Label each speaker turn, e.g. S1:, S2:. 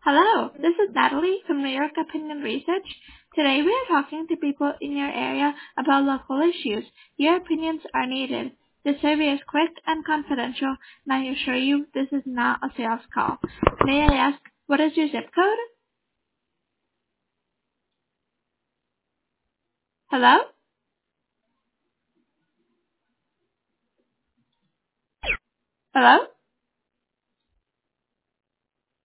S1: Hello, this is Natalie from New York Opinion Research. Today we are talking to people in your area about local issues. Your opinions are needed. The survey is quick and confidential, and I assure you this is not a sales call. May I ask, what is your zip code? Hello? Hello?